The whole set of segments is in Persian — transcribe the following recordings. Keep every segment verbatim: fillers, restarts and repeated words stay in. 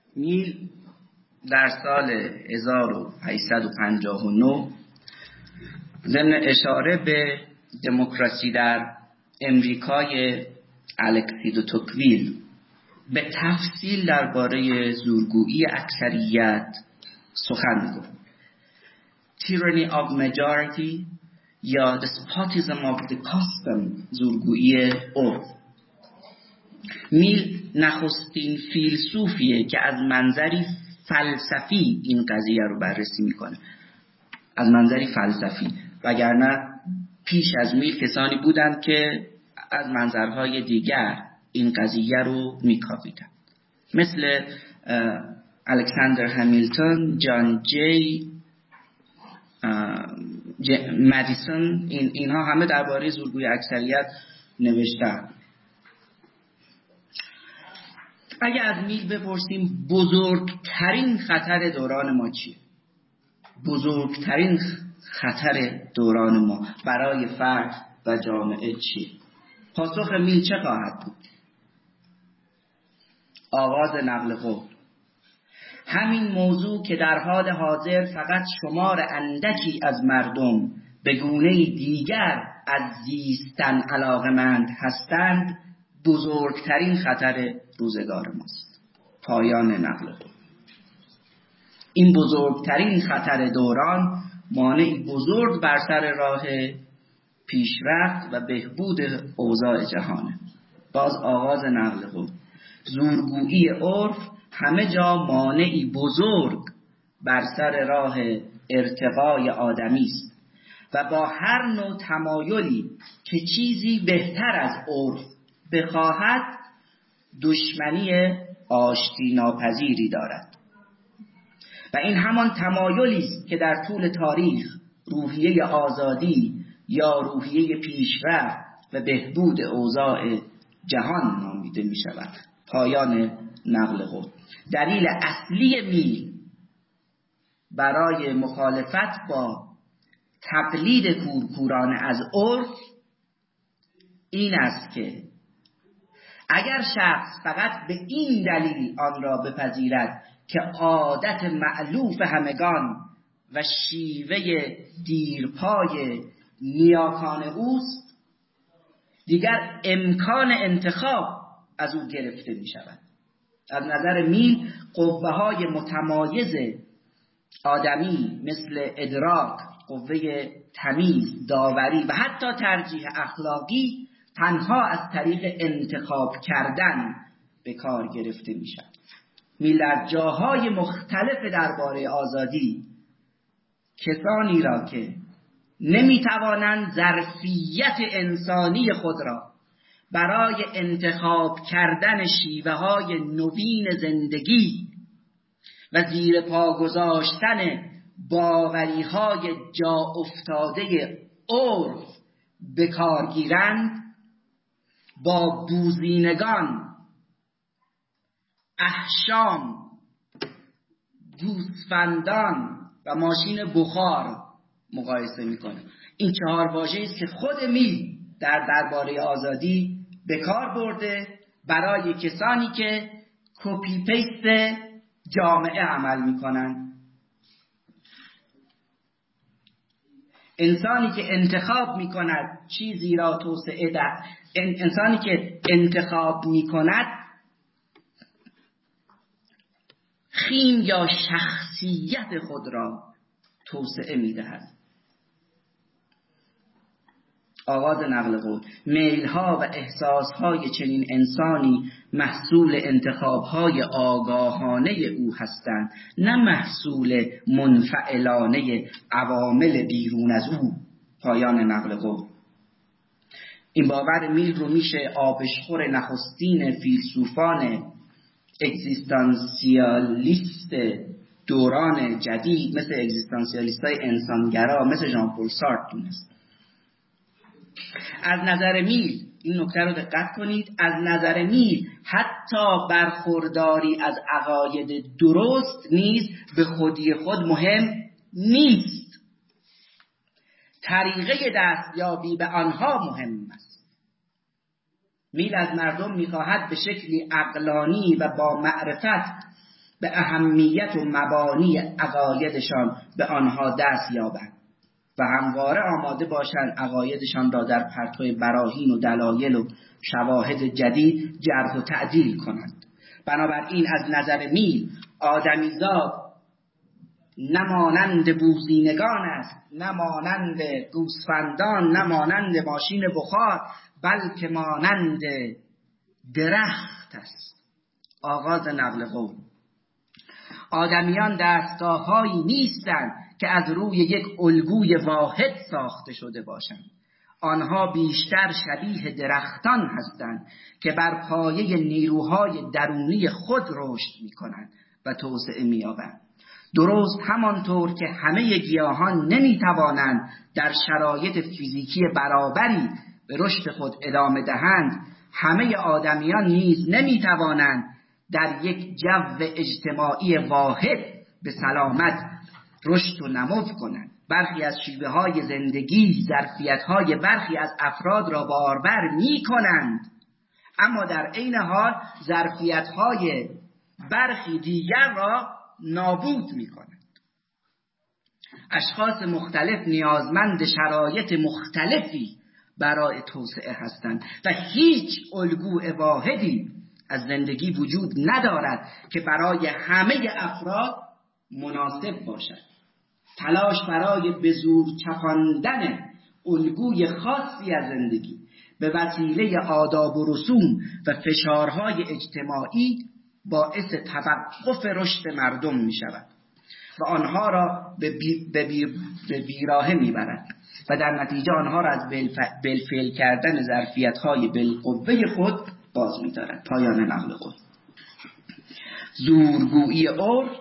میل در سال هزار و هشتصد و پنجاه و نه ضمن اشاره به دموکراسی در امریکای الکسی دو توکویل به تفصیل درباره زورگویی اکثریت سخن گفت. Tyranny of majority یا despotism of the custom، زورگویی عرف. میل نخستین فیلسوفیه که از منظری فلسفی این قضیه رو بررسی میکنه، از منظری فلسفی، وگرنه پیش از میل کسانی بودند که از منظرهای دیگر این قضیه رو میکاویدن، مثل الکساندر همیلتون، جان جی، مدیسون. این اینها همه درباره زورگویی اکثریت نوشتن. اگه از میل بپرسیم بزرگترین خطر دوران ما چیه؟ بزرگترین خطر دوران ما برای فرد و جامعه چیه؟ پاسخ میل چه خواهد بود؟ آغاز نقل قول. همین موضوع که در حال حاضر فقط شمار اندکی از مردم به گونه دیگر از زیستن علاقمند هستند بزرگترین خطر روزگار ماست. پایان نقل قول. این بزرگترین خطر دوران مانعی بزرگ بر سر راه پیشرفت و بهبود اوضاع جهانه. باز آغاز نقل قول. زورگویی عرف همه جا مانعی بزرگ بر سر راه ارتقای آدمی است و با هر نوع تمایلی که چیزی بهتر از عرف بخواهد دشمنی آشتی ناپذیری دارد و این همان تمایلی است که در طول تاریخ روحیه آزادی یا روحیه پیشرفت و بهبود اوضاع جهان نامیده می شود. پایان نقل قول. دلیل اصلی میل برای مخالفت با تقلید کورکورانه از عرف این است که اگر شخص فقط به این دلیل آن را بپذیرد که عادت مألوف همگان و شیوه دیرپای نیاکان اوست، دیگر امکان انتخاب از او گرفته می شود. از نظر میل قوه های متمایز آدمی مثل ادراک، قوه تمیز، داوری و حتی ترجیح اخلاقی تنها از طریق انتخاب کردن به کار گرفته می شود. میل در جاهای مختلف درباره آزادی کسانی را که نمی توانند ظرفیت انسانی خود را برای انتخاب کردن شیوه های نوین زندگی و زیر پا گذاشتن باوری های جا افتاده عرف به کار گیرند، با بوزینگان، احشام، گوسفندان و ماشین بخار مقایسه میکنه. این چهار واژه‌ای است که خود میل در درباره آزادی به کار برده برای کسانی که کپی پیست جامعه عمل میکنن. انسانی که انتخاب میکند چیزی را توسعه ده، انسانی که انتخاب میکند خیم یا شخصیت خود را توسعه میدهد. آغاز نقل قول. میل‌ها و احساس‌های چنین انسانی محصول انتخاب‌های آگاهانه او هستند، نه محصول منفعلانه عوامل بیرون از او. پایان نقل قول. این باور میل رو میشه آبشخور نخستین فیلسوفان اگزیستانسیالیست دوران جدید مثل اگزیستانسیالیست‌های انسانگرا مثل ژان پل سارتر دونست. از نظر میل، این نکته رو دقت کنید، از نظر میل حتی برخورداری از عقاید درست نیز به خودی خود مهم نیست. طریقه دستیابی به آنها مهم است. میل از مردم میخواهد به شکلی عقلانی و با معرفت به اهمیت و مبانی عقایدشان به آنها دست یابند و همواره آماده باشند عقایدشان را در پرتو براهین و دلایل و شواهد جدید جرح و تعدیل کنند. بنابراین از نظر میل آدمیزاد نه مانند بوزینگان است، نه مانند گوسفندان، نه مانند ماشین بخار، بلکه مانند درخت است. آغاز نقل قول. آدمیان دستگاه‌هایی نیستند که از روی یک الگوی واحد ساخته شده باشند. آنها بیشتر شبیه درختان هستند که بر پایه نیروهای درونی خود رشد می‌کنند و توسعه می‌یابند. درست همانطور که همه گیاهان نمی‌توانند در شرایط فیزیکی برابری به رشد خود ادامه دهند، همه آدمیان نیز نمی‌توانند در یک جو اجتماعی واحد به سلامت رشد و نمو کنند. برخی از شیوه های زندگی ظرفیت های برخی از افراد را باربر می کنند، اما در عین حال ظرفیت های برخی دیگر را نابود می کنند. اشخاص مختلف نیازمند شرایط مختلفی برای توسعه هستند و هیچ الگوی واحدی از زندگی وجود ندارد که برای همه افراد مناسب باشد. تلاش برای به زور چپاندن الگوی خاصی از زندگی به وسیله آداب و رسوم و فشارهای اجتماعی باعث توقف رشد مردم می شود و آنها را به, بی به, بی به بیراهه می برد و در نتیجه آنها را از بالفعل کردن ظرفیت‌های بالقوه خود باز می دارد. پایان نقل قول. زورگویی عرف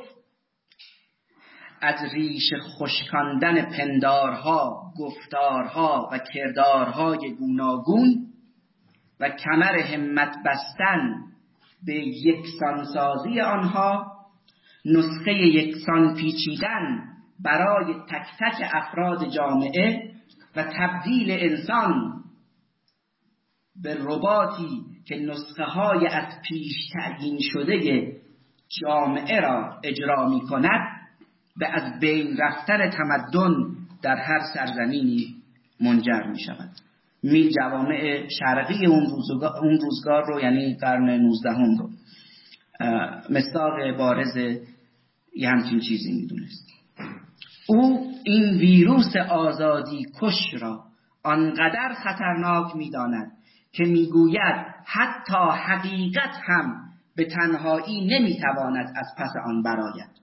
از ریشه خشکاندن پندارها، گفتارها و کردارهای گوناگون و کمر همت بستن به یکسانسازی آنها، نسخه یکسان پیچیدن برای تک تک افراد جامعه و تبدیل انسان به رباطی که نسخه های از پیش تعیین شده جامعه را اجرا می کند، به از بین رفتن تمدن در هر سرزمینی منجر می شود. میل جوامع شرقی اون روزگار, اون روزگار رو، یعنی قرن نوزدهم رو مصداق بارز یه همچین چیزی می دونست. او این ویروس آزادی کش را آنقدر خطرناک می داند که می گوید حتی حقیقت هم به تنهایی نمی تواند از پس آن برآید.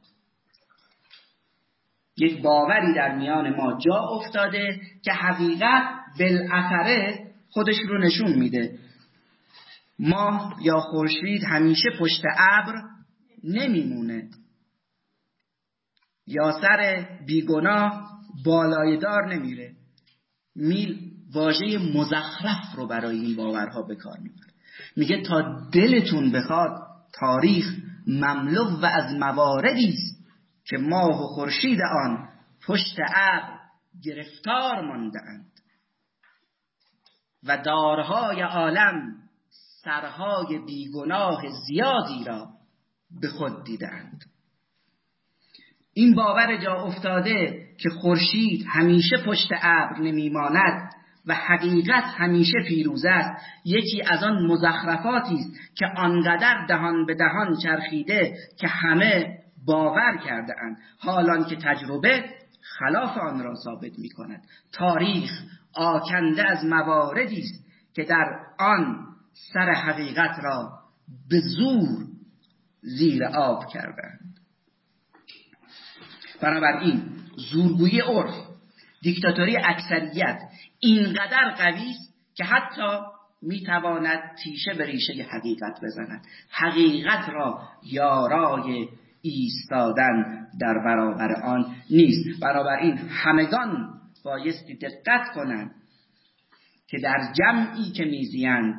یک باوری در میان ما جا افتاده که حقیقت بالاخره خودش رو نشون میده. ماه یا خورشید همیشه پشت ابر نمیمونه، یا سر بیگناه بالای دار نمیره. میل واژه مزخرف رو برای این باورها به کار میبره. میگه تا دلتون بخواد تاریخ مملو و از مواردی است که ماه و خورشید آن پشت ابر گرفتار مانده‌اند و دارهای عالم سرهای بیگناه زیادی را به خود دیدند. این باور جا افتاده که خورشید همیشه پشت ابر نمیماند و حقیقت همیشه پیروز است، یکی از آن مزخرفاتی است که آنقدر دهان به دهان چرخیده که همه باور کرده اند، حالان که تجربه خلاف آن را ثابت می کند. تاریخ آکنده از مواردی است که در آن سر حقیقت را به زور زیر آب کردند. بنابراین زورگویی عرف، دیکتاتوری اکثریت اینقدر قوی است که حتی میتواند تیشه به ریشه حقیقت بزند. حقیقت را یارای ایستادن در برابر آن نیست. بنابراین همگان بایستی دقت کنند که در جمعی که میزیند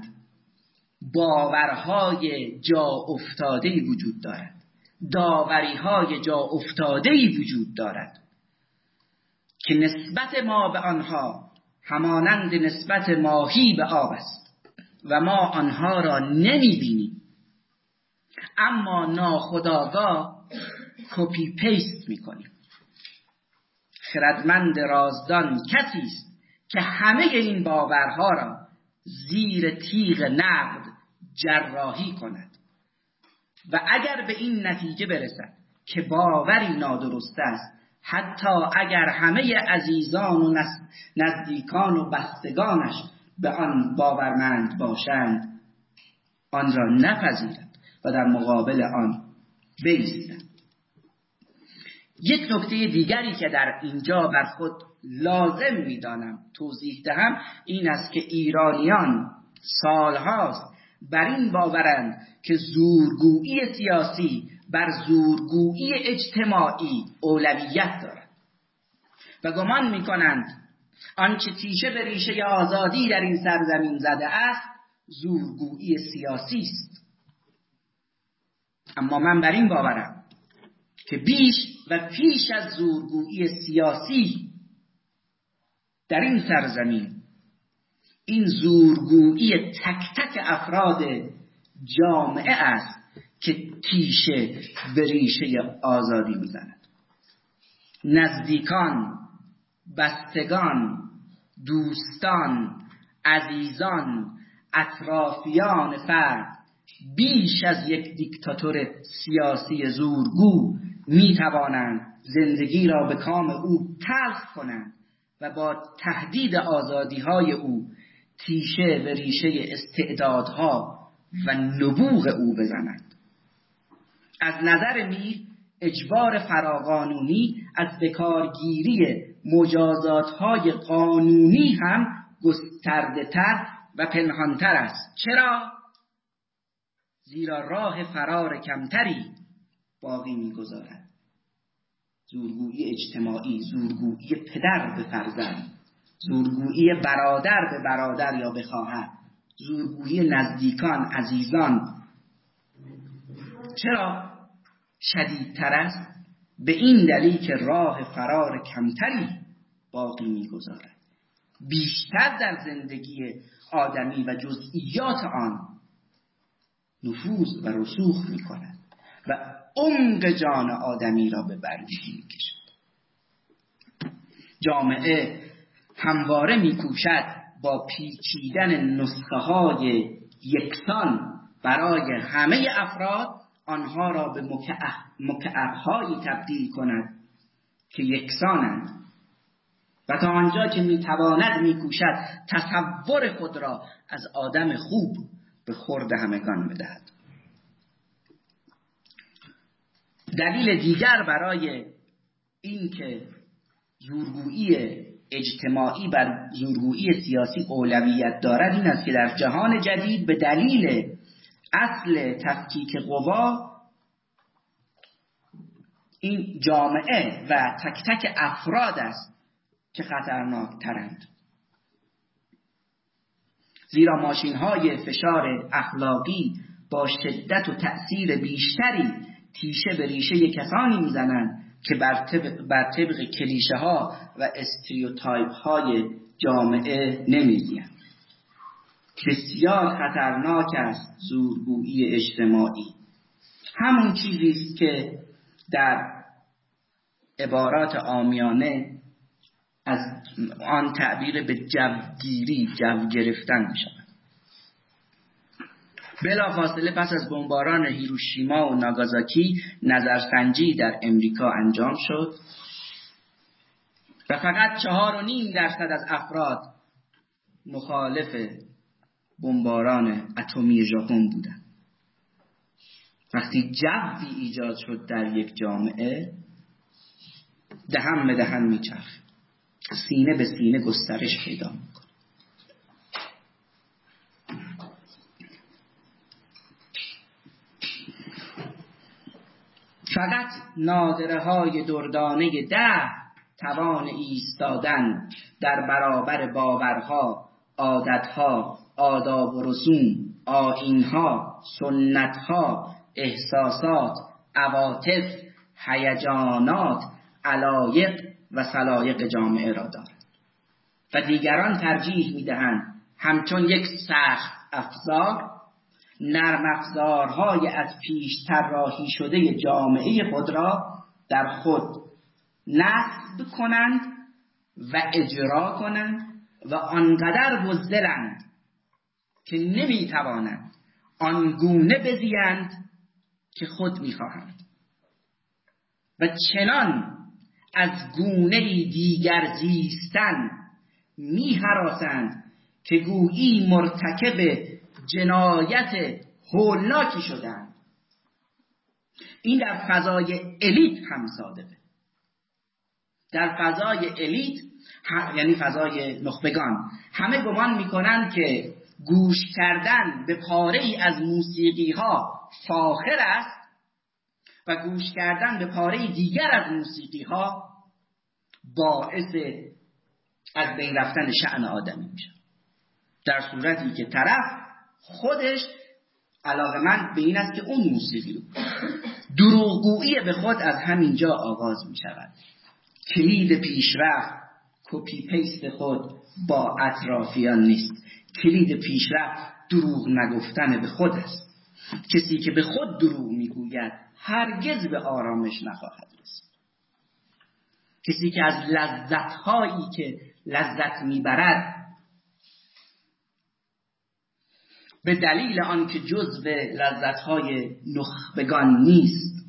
باورهای جا افتاده‌ای وجود دارد، داوری‌های جا افتاده‌ای وجود دارد که نسبت ما به آنها همانند نسبت ماهی به آب است و ما آنها را نمی‌بینیم. اما ناخودآگاه کپی پیست میکنیم. خردمند رازدان کسی است که همه این باورها را زیر تیغ نقد جراحی کند و اگر به این نتیجه برسد که باوری نادرست است، حتی اگر همه عزیزان و نزدیکان و بستگانش به آن باورمند باشند، آن را نپذیرد و در مقابل آن بایستد. یک نکته دیگری که در اینجا بر خود لازم می‌دانم توضیح دهم این است که ایرانیان سالهاست بر این باورند که زورگویی سیاسی بر زورگویی اجتماعی اولویت دارد و گمان می‌کنند آنچه تیشه به ریشه آزادی در این سرزمین زده است زورگویی سیاسی است. اما من بر این باورم که بیش و پیش از زورگویی سیاسی در این سرزمین این زورگویی تک تک افراد جامعه است که تیشه به ریشه آزادی میزند. نزدیکان، بستگان، دوستان، عزیزان، اطرافیان فرد بیش از یک دیکتاتور سیاسی زورگو می توانند زندگی را به کام او تلخ کنند و با تهدید آزادی‌های او تیشه به ریشه استعدادها و نبوغ او بزنند. از نظر میر اجبار فراقانونی از بکارگیری مجازات‌های قانونی هم گسترده‌تر و پنهان‌تر است. چرا؟ زیرا راه فرار کمتری باقی می‌گذارد. زورگویی اجتماعی، زورگویی پدر به فرزند، زورگویی برادر به برادر یا به خواهر، زورگویی نزدیکان، عزیزان، چرا شدیدتر است؟ به این دلیل که راه فرار کمتری باقی می‌گذارد. بیشتر در زندگی آدمی و جزئیات آن نفوذ و رسوخ می‌کند و عمق جان آدمی را به بر می‌کشد. جامعه همواره می‌کوشد با پیچیدن نسخه‌های یکسان برای همه افراد آنها را به مکعب‌هایی تبدیل کند که یکسانند و تا آنجا که می‌تواند می‌کوشد تصور خود را از آدم خوب به خورد همگان بدهد. دلیل دیگر برای این که زورگویی اجتماعی بر زورگویی سیاسی اولویت دارد این است که در جهان جدید به دلیل اصل تفکیک قوا این جامعه و تک تک افراد است که خطرناک ترند. زیرا ماشین های فشار اخلاقی با شدت و تأثیر بیشتری تیشه به ریشه کسانی میزنند که بر طبق, بر طبق کلیشه ها و استریوتایپ های جامعه نمیزیند. بسیار خطرناک است زورگویی اجتماعی. همون چیزی است که در عبارات عامیانه از آن تعبیر به جوگیری، جو گرفتن می شود. بلا فاصله پس از بمباران هیروشیما و ناگازاکی نظرسنجی در امریکا انجام شد و فقط چهار و نیم درصد از افراد مخالف بمباران اتمی ژاپن بودند. وقتی جوی ایجاد شد در یک جامعه دهن به دهن میچرخه، سینه به سینه گسترش پیدا میکنه. فقط نادره های دردانه ده توان ایستادن در برابر باورها، عادتها، آداب و رسوم، آیینها، سنتها، احساسات، عواطف، هیجانات، علایق و سلایق جامعه را دارد و دیگران ترجیح میدهند همچون یک سخت افزار نرم افزارهای از پیش طراحی شده جامعه خود را در خود نصب کنند و اجرا کنند و آنقدر بزدلند که نمیتوانند آنگونه بزیند که خود میخواهند و چنان از گونه دیگر زیستن میهراسند که گویی مرتکب جنایت هولناکی شدند. این در فضای الیت هم صادقه. در فضای الیت یعنی فضای نخبگان همه گمان میکنند که گوش کردن به پاره ای از موسیقی ها فاخر است و گوش کردن به پاره دیگر از موسیقی ها باعث از بین رفتن شأن آدمی میشه، در صورتی که طرف خودش علاقمند به این است که اون موسیقی رو. دروغگویی به خود از همینجا آغاز می شود. کلید پیشرفت کپی پیست خود با اطرافیان نیست. کلید پیشرفت دروغ نگفتن به خود است. کسی که به خود دروغ میگوید هرگز به آرامش نخواهد رسید. کسی که از لذت‌هایی که لذت میبرد به دلیل آنکه جزو لذت‌های نخبگان نیست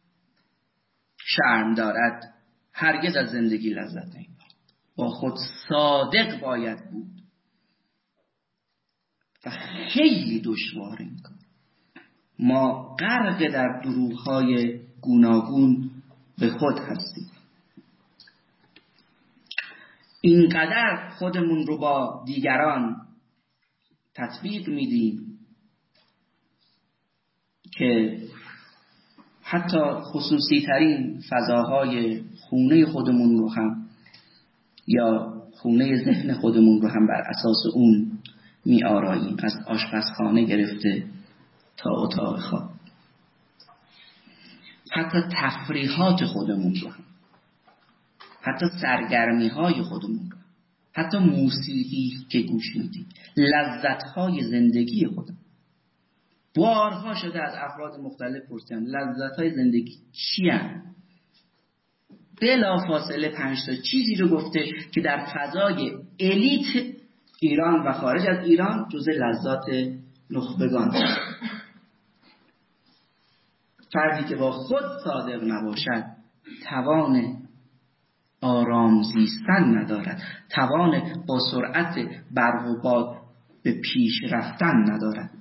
شرم دارد، هرگز از زندگی لذت نمیبرد. با خود صادق باید بود و خیلی دشوار این کار. ما غرق در دروغ‌های گوناگون به خود هستیم. اینقدر خودمون رو با دیگران تطبیق میدیم که حتی خصوصی ترین فضاهای خونه خودمون رو هم یا خونه ذهن خودمون رو هم بر اساس اون می آراییم، از آشپزخانه گرفته تا اتاق خواب. حتی تفریحات خودمون رو هم، حتی سرگرمی های خودمون رو، حتی موسیقی که گوش میدیم، لذت های زندگی خودمون. بارها شده از افراد مختلف پرسیدم لذت های زندگی چی هست؟ بلا فاصله پنج تا چیزی رو گفته که در فضای الیت ایران و خارج از ایران جزء لذات نخبگان. فردی که با خود صادق نباشد توان آرام زیستن ندارد، توان با سرعت برق و باد به پیش رفتن ندارد.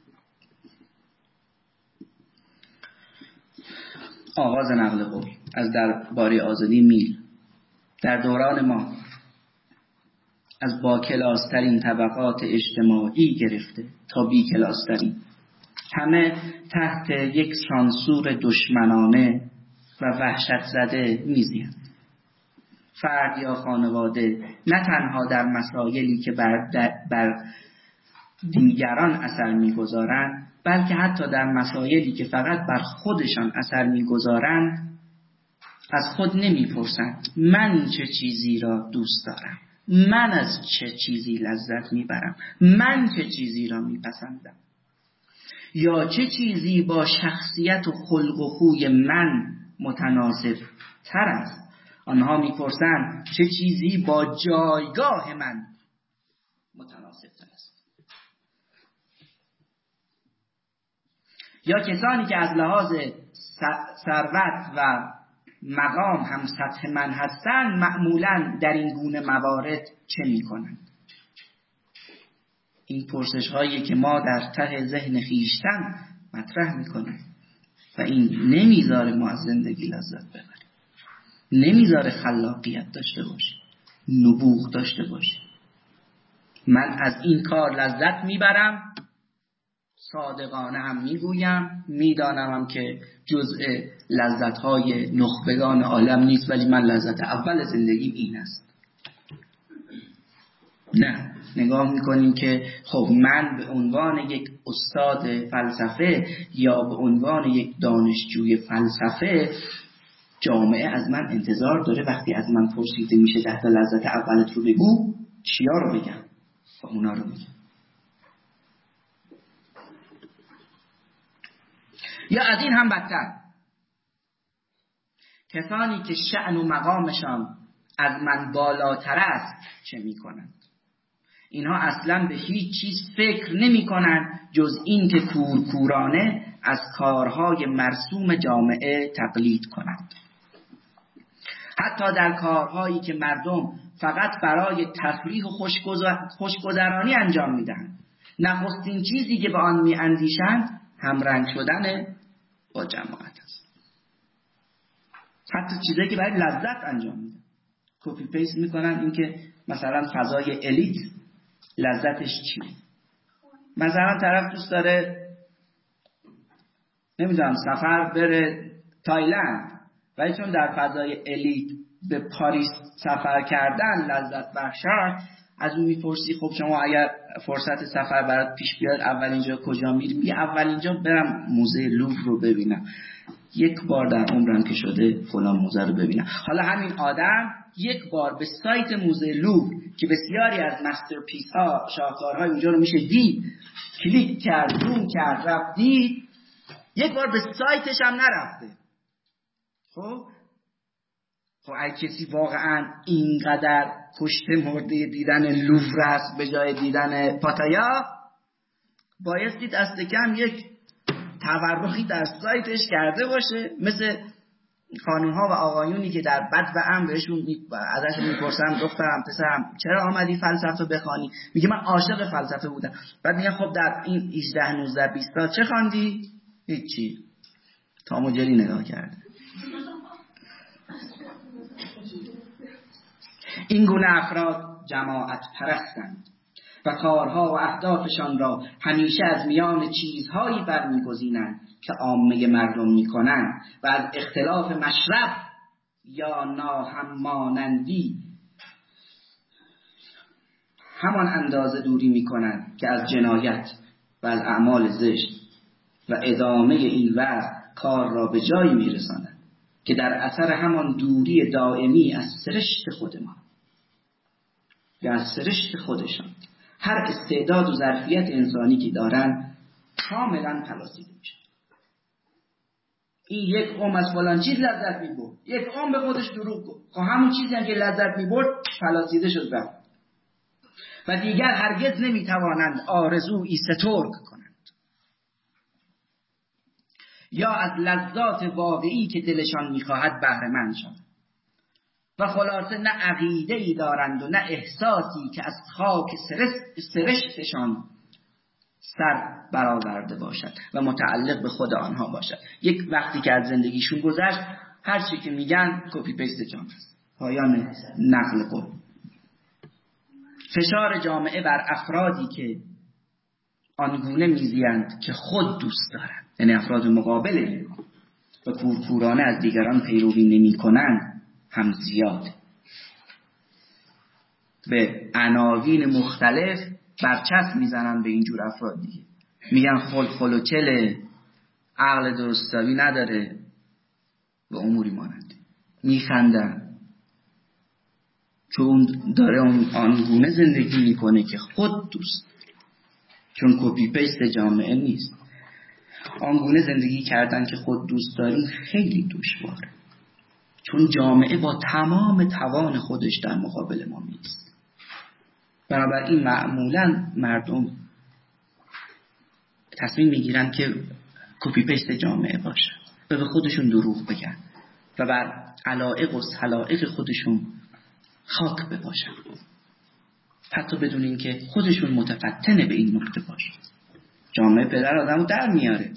آغاز نقل قول از درباره آزادی میل در دوران ما از با کلاسترین طبقات اجتماعی گرفته تا بی کلاسترین همه تحت یک سانسور دشمنانه و وحشت زده میزیند. فرد یا خانواده نه تنها در مسائلی که بر, بر دیگران اثر میگذارند بلکه حتی در مسائلی که فقط بر خودشان اثر میگذارند از خود نمیپرسند من چه چیزی را دوست دارم، من از چه چیزی لذت میبرم، من چه چیزی را میپسندم یا چه چیزی با شخصیت و خلق و خوی من متناسب تر است. آنها میپرسند چه چیزی با جایگاه من متناسب تر است. یا کسانی که از لحاظ ثروت و مقام هم سطح من هستند معمولاً در این گونه موارد چه میکنند؟ این پرسش هایی که ما در ته ذهن خیشتن مطرح میکنیم و این نمیذاره ما از زندگی لذت ببریم، نمیذاره خلاقیت داشته باشیم، نبوغ داشته باشیم. من از این کار لذت میبرم، صادقانه هم میگویم، میدانم هم که جزء لذت‌های نخبگان عالم نیست ولی من لذت اول زندگیم این است. نه، نگاه میکنیم که خب من به عنوان یک استاد فلسفه یا به عنوان یک دانشجوی فلسفه جامعه از من انتظار داره وقتی از من پرسیده میشه ده تا لذت اولت رو بگو، چیا رو بگم؟ و اونا رو میگم. یا از این هم بدتر، کسانی که شأن و مقامشان از من بالاتر است چه میکنند؟ اینها اصلا به هیچ چیز فکر نمی کنند جز این که کورکورانه از کارهای مرسوم جامعه تقلید کنند. حتی در کارهایی که مردم فقط برای تفریح و خوشگذرانی انجام میدهند، نخستین چیزی که به آن می اندیشند همرنگ شدن با جماعت است. حتی چیزایی که برای لذت انجام میدن کپی پیست میکنن، این که مثلا فضای الیت لذتش چیه؟ مثلا طرف دوست داره نمیدونم سفر بره تایلند، ولی چون در فضای الیت به پاریس سفر کردن لذت بخشه، از اون میپرسی خب شما اگر فرصت سفر برات پیش بیاد اول اینجا کجا میری؟ میگه اول اینجا برم موزه لوور رو ببینم، یک بار در عمرم که شده فلان موزه رو ببینم. حالا همین آدم یک بار به سایت موزه لوور که بسیاری از مسترپیس ها شاهکارهای اونجا رو میشه دید، کلیک کرد، زوم کرد، رفت دید، یک بار به سایتش هم نرفته. خب خب اگه کسی واقعا اینقدر کشته مرده دیدن لوور است به جای دیدن پاتایا، بایستی دست کم یک تورقی در سایتش کرده باشه، مثل خانوم‌ها و آقایونی که در بد و ام بهشون ازشون میپرسن دخترم پسرم چرا آمدی فلسفه بخوانی؟ میگه من عاشق فلسفه بودم. بعد میگه خب در این هجده نوزده بیست سال چه خواندی؟ هیچی. تام و جری نگاه کرده. این گونه افراد جماعت پرستند و کارها و اهدافشان را همیشه از میان چیزهایی برمیگزینند که عامه مردم میکنند و از اختلاف مشرب یا ناهمانندی همان اندازه دوری میکنند که از جنایت و از اعمال زشت و ادامه این وضع کار را به جایی میرسانند که در اثر همان دوری دائمی از سرشت خود ما یا از سرشت خودشان هر استعداد و ظرفیت انسانی که دارن کاملا پلاسیده میشه. این یک عمر از فلان چیز لذت میبرد، یک عمر به خودش دروغ گفت، خب همون چیزی هم که لذت میبرد پلاسیده شد رفت و دیگر هرگز نمیتوانند آرزویی سترگ کنند یا از لذات واقعی که دلشان میخواهد بهره مند شوند و خلاصه نه عقیده‌ای دارند و نه احساسی که از خاک سرشتشان سر برآورده باشد و متعلق به خود آنها باشد. یک وقتی که از زندگیشون گذشت هر چی که میگن کپی پیست جامعه است. پایان نقل قول. فشار جامعه بر افرادی که آنگونه میزیند که خود دوست دارند، یعنی افراد مقابل و کورکورانه از دیگران پیروی نمی کنند هم زیاد. به عناوین مختلف برچسب میزنن به اینجور افراد دیگه، میگن خل خل و چله، عقل درستابی نداره و اموری مانند، میخندن چون داره اون آنگونه زندگی میکنه که خود دوست، چون کپی پیست جامعه نیست. آنگونه زندگی کردن که خود دوست داریم خیلی دشواره، چون جامعه با تمام توان خودش در مقابل ما میست. بنابراین معمولا مردم تصمیم میگیرن که کپی پیست جامعه باشه و به خودشون دروغ بگن و بر علایق و سلایق خودشون خاک بپاشن، حتی بدون اینکه خودشون متفتن به این نکته باشه. جامعه پدر آدمو در میاره.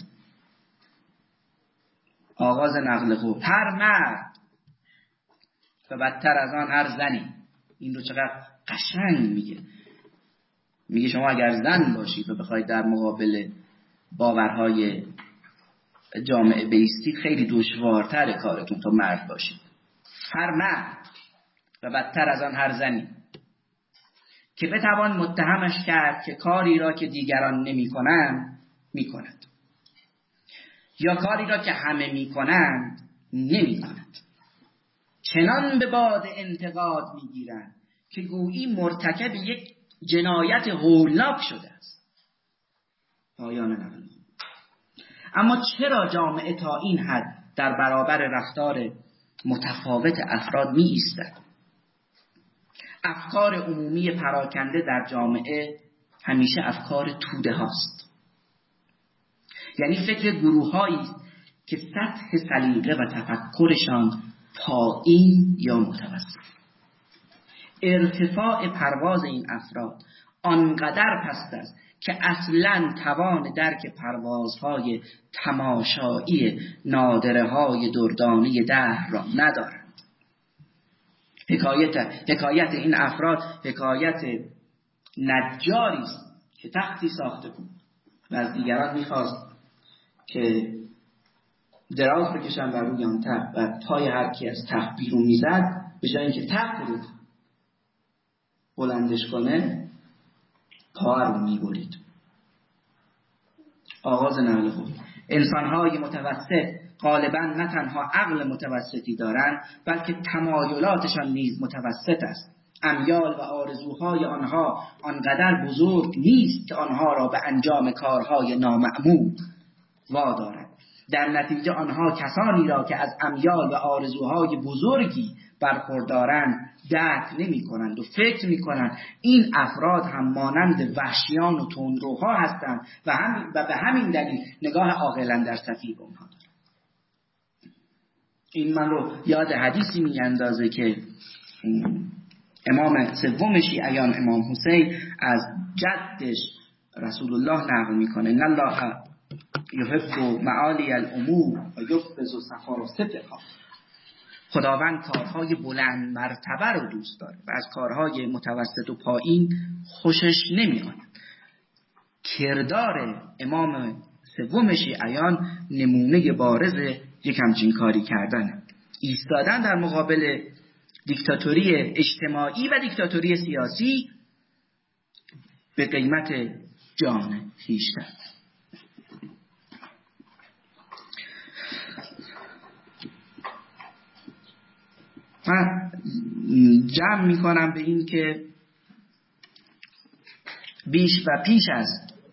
آغاز نقل قول: هر مرد و بدتر از آن هر زنی. این رو چقدر قشنگ میگه. میگه شما اگر زن باشید و بخواید در مقابل باورهای جامعه بایستید خیلی دشوارتر کارتون تا مرد باشید. هر مرد و بدتر از آن هر زنی که بتوان متهمش کرد که کاری را که دیگران نمی کنند می کند یا کاری را که همه می کنند نمی کند، چنان به باد انتقاد می گیرند که گویی مرتکب یک جنایت هولناک شده است. پایان نقل. اما چرا جامعه تا این حد در برابر رفتار متفاوت افراد می ایستد؟ افکار عمومی پراکنده در جامعه همیشه افکار توده هاست، یعنی فکر گروه هایی است که سطح سلیقه و تفکرشان پایین یا متوسط. ارتفاع پرواز این افراد آنقدر پست است که اصلاً توان درک پروازهای تماشایی نادره های دردانه دهر را ندارند. حکایت حکایت این افراد حکایت نجاری است که تختی ساخته بود و از دیگران می‌خواست که دراز بکشن بر روی آن تخت و پای هر کی از تخت بیرون میزد به جای اینکه تخت رو بلندش کنه پا رو میبرید. آغاز نقل قول. انسان‌های متوسط غالباً نه تنها عقل متوسطی دارند بلکه تمایلاتشان نیز متوسط است. امیال و آرزوهای آنها آنقدر بزرگ نیست که آنها را به انجام کارهای نامعمول وادارد. در نتیجه آنها کسانی را که از امیال و آرزوهای بزرگی برخوردارند درک نمی کنند و فکر می کنند این افراد هم مانند وحشیان و تندروها هستند و, هم و به همین دلیل نگاه عاقلانه در سفیه به اونها دارند. این من رو یاد حدیثی می اندازه که امام سوم شیعیان امام حسین از جدش رسول الله نقل می کنه: ان الله یحب معالی الامور و یبغض سفاسفها. خداوند کارهای بلند مرتبه رو دوست داره و از کارهای متوسط و پایین خوشش نمیاد. کردار امام سوم شیعیان نمونه بارز یک همچین کاری کردن، ایستادن در مقابل دیکتاتوری اجتماعی و دیکتاتوری سیاسی به قیمت جان خویشتن. من جمع میکنم به این که بیش و پیش از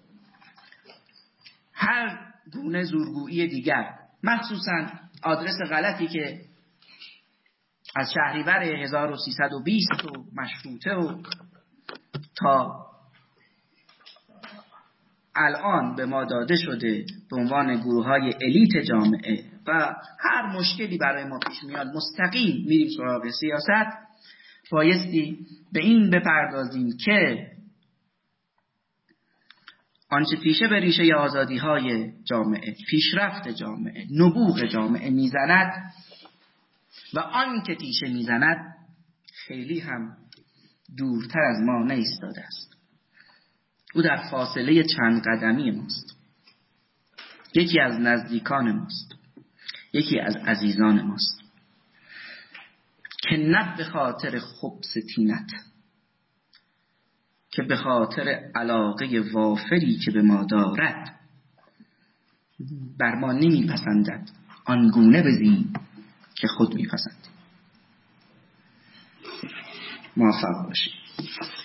هر گونه زورگویی دیگر، مخصوصا آدرس غلطی که از شهریور هزار و سیصد و بیست و مشروطه و تا الان به ما داده شده به عنوان گروه‌های الیت جامعه و هر مشکلی برای ما پیش میاد مستقیم میریم سراغ سیاست، بایستی به این بپردازیم که آنچه تیشه به ریشه آزادی‌های جامعه، پیشرفت جامعه، نبوغ جامعه میزند و آن که تیشه میزند خیلی هم دورتر از ما نایستاده است. او در فاصله چند قدمی ماست. یکی از نزدیکان ماست، یکی از عزیزان ماست که نه به خاطر خبث طینت، که به خاطر علاقه وافری که به ما دارد بر ما نمیپسندد آنگونه بزیم که خود میپسند. موفق باشید.